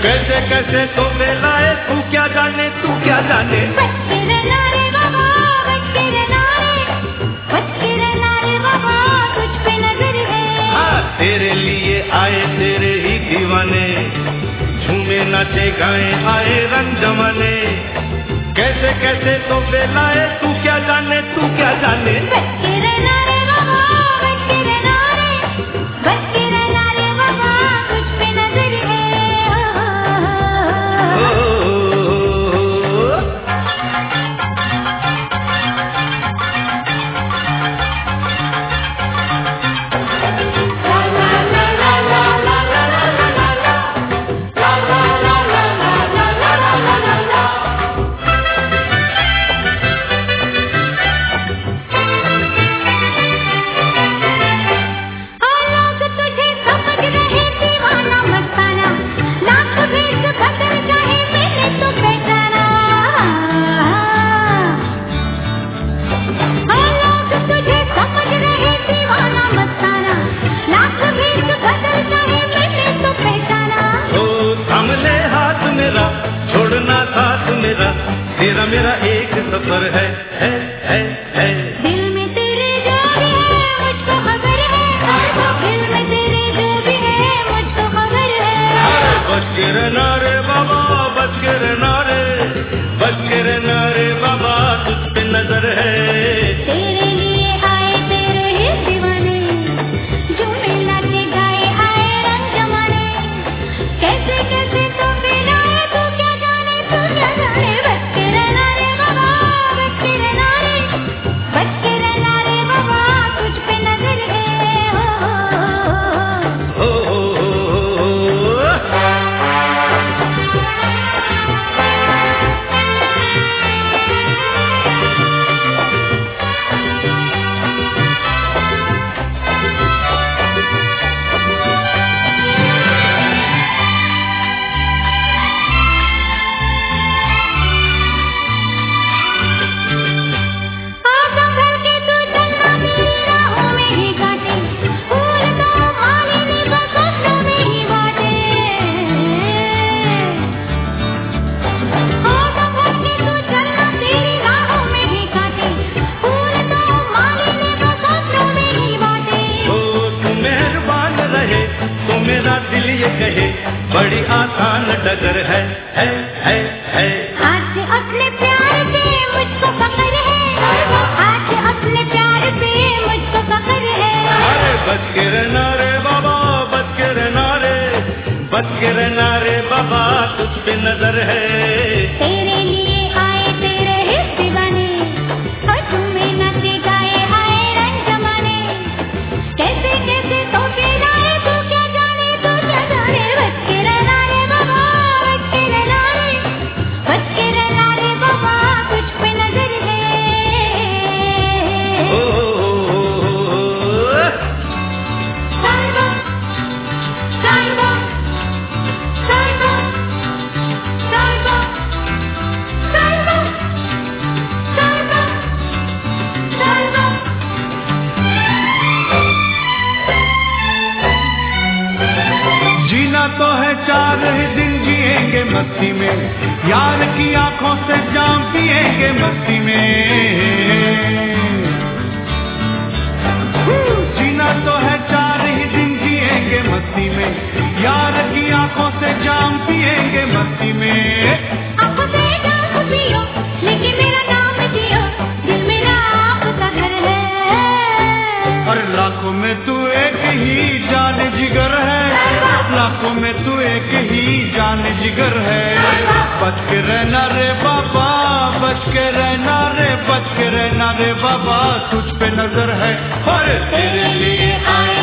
कैसे कैसे तो बेलाए, तू क्या जाने, तू क्या जाने। बच के रहना रे बाबा, बच के रहना रे, बच के रहना रे बाबा, तुझ पे नजर है। हाँ, तेरे लिए आए तेरे ही दीवाने, झूमे नाचे गाए आए रंग जमाने। कैसे कैसे तो बेलाए, तू क्या जाने, तू क्या जाने। बच के रहना रे बाबा, बच के रहना रे, बच के रहना रे बाबा, तुझ पे नजर है। तेरा मेरा एक सफर है। दिल में तेरे जो भी है मुझको खबर है, दिल में तेरे जो भी है मुझको खबर है। बच के रहना रे बाबा, बच के रहना रे, बच के रहना रे बाबा, तुझ पे नजर है। तेरे लिए आए तेरे ही दीवाने, झूमे नाचे गाए आए रंग जमाने। कैसे कैसे तो बेलाए, तू क्या जाने, तू क्या जाने। बच के रहना रे बाबा, बच के रहना रे, बच के रहना रे बाबा, तुझ पे नजर है। हो दिल ये कहे बड़ी आसान डगर है। आज अपने प्यार पे मुझको फख्र है, आज अपने प्यार पे मुझको फख्र है। अरे बच के रहना रे बाबा, बच के रहना रे, बच के रहना रे बाबा, तुझ पे नजर है। तेरे लिए आए तेरे ही दीवाने, और तुम्हें नाचे गाए आए रंग जमाने। कैसे कैसे तो बेलाए, तू क्या जाने, तू क्या जाने। बच के रहना रे बाबा, बच के रहना रे, बच के रहना रे बाबा, तुझ पे नजर है। साहिबा साहिबा साहिबा साहिबा साहिबा साहिबा साहिबा। जीना तो है चार ही दिन, जिएंगे मस्ती में, यार की आंखों से जाम पिएंगे मस्ती में। जीना तो है चार ही दिन, जिएंगे मस्ती में, यार की आंखों से जाम पिएंगे मस्ती में। आंखों से जाम पियो, लेकिन मेरा नाम जियो, दिल मेरा आपका घर है। और लाखों में तू एक ही जान जिगर है, लाखों में तू एक ही जान जिगर है। बच के रहना रे बाबा, बच के रहना रे, बच के रहना रे बाबा, तुझ पे नजर है। और तेरे लिए आए